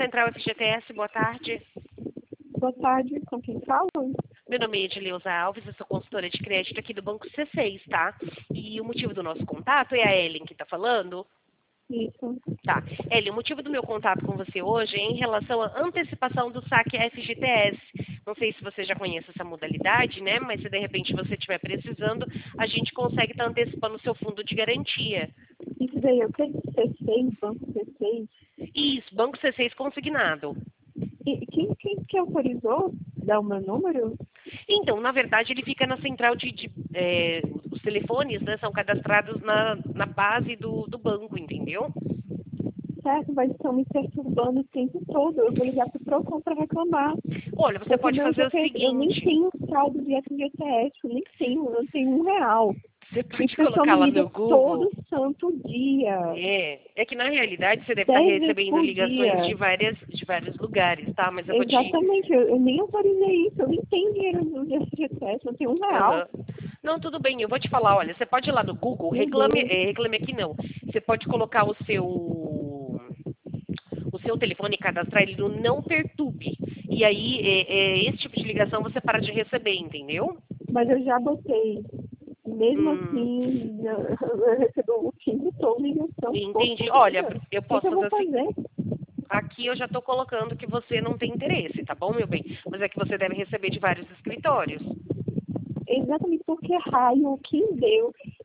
Central FGTS, boa tarde. Boa tarde, com quem fala? Meu nome é Edileuza Alves, eu sou consultora de crédito aqui do Banco C6, tá? E o motivo do nosso contato é a Ellen que está falando. Isso. Tá. Ellen, o motivo do meu contato com você hoje é em relação à antecipação do saque FGTS. Não sei se você já conhece essa modalidade, né? Mas se de repente você estiver precisando, a gente consegue estar antecipando o seu fundo de garantia. Isso daí é o que? C6, Banco C6? Isso, Banco C6 consignado. E quem que autorizou dar o meu número? Então, na verdade, ele fica na central os telefones, né, são cadastrados na base do banco, entendeu? Certo, mas estão me perturbando o tempo todo. Eu vou ligar pro Procon para reclamar. Olha, você Porque pode fazer o eu nem seguinte, tenho saldo de FGTS, eu nem tenho, eu não tenho R$1. você E o pode pessoal colocar me lá liga no Google. todo santo dia. É que na realidade você deve estar 10 vezes recebendo por ligações dia. de vários lugares, tá? Mas eu vou te... Exatamente, eu nem autorizei isso, eu nem tenho dinheiro no FGTS, eu não tenho R$1. Aham. Não, tudo bem, eu vou te falar, olha, você pode ir lá no Google, Meu Deus. reclame aqui não. Você pode colocar o seu telefone e cadastrar ele no não perturbe. E aí, esse tipo de ligação você para de receber, entendeu? Mas eu já botei. Mesmo Hum, assim, eu recebo o tempo todo ligação entendi. por Olha, dia. eu O que posso eu vou fazer assim. fazer? Aqui eu já estou colocando que você não tem interesse, tá bom, meu bem? Mas é que você deve receber de vários escritórios. Exatamente porque raio, quem deu